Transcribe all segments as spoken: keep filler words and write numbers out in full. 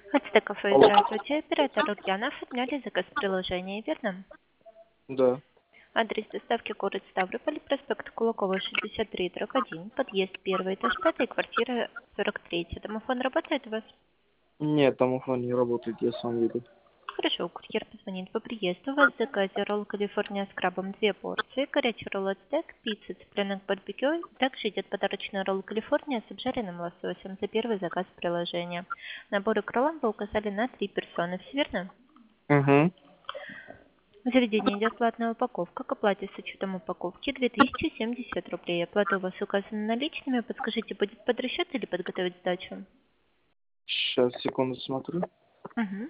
Ацтек кафе, Алло. здравствуйте. Оператор Ульяна, оформляли заказ в приложении, верно? Да. Адрес доставки город Ставрополь, проспект Кулакова, шестьдесят три, дробь один, подъезд первый этаж, пятый, квартира сорок три. Домофон работает у вас? Нет, домофон не работает, я сам веду. Хорошо, курьер позвонит по приезду. У вас в заказе ролл Калифорния с крабом две порции, горячий ролл ацтек, пицца, цыпленок барбекю. Также идет подарочный ролл Калифорния с обжаренным лососем за первый заказ приложения. Наборы к роллам вы указали на три персоны, все верно? Угу. В заведении идет платная упаковка. К оплате с учетом упаковки две тысячи семьдесят рублей. Оплата у вас указана наличными. Подскажите, будет под расчет или подготовить сдачу? Сейчас, секунду, смотрю. Угу.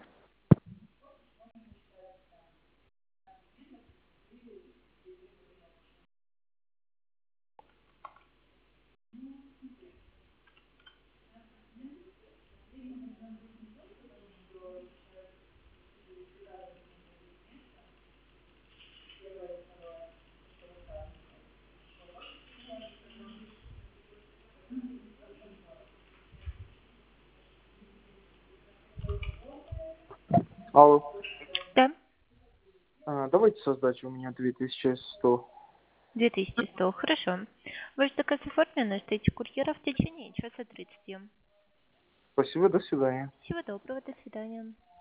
Алло. Да, А, давайте со сдачей, у меня две тысячи сто. две тысячи сто. Хорошо. Ваш заказ оформлен, ждите курьера в течение часа тридцати. Спасибо, до свидания. Всего доброго, до свидания.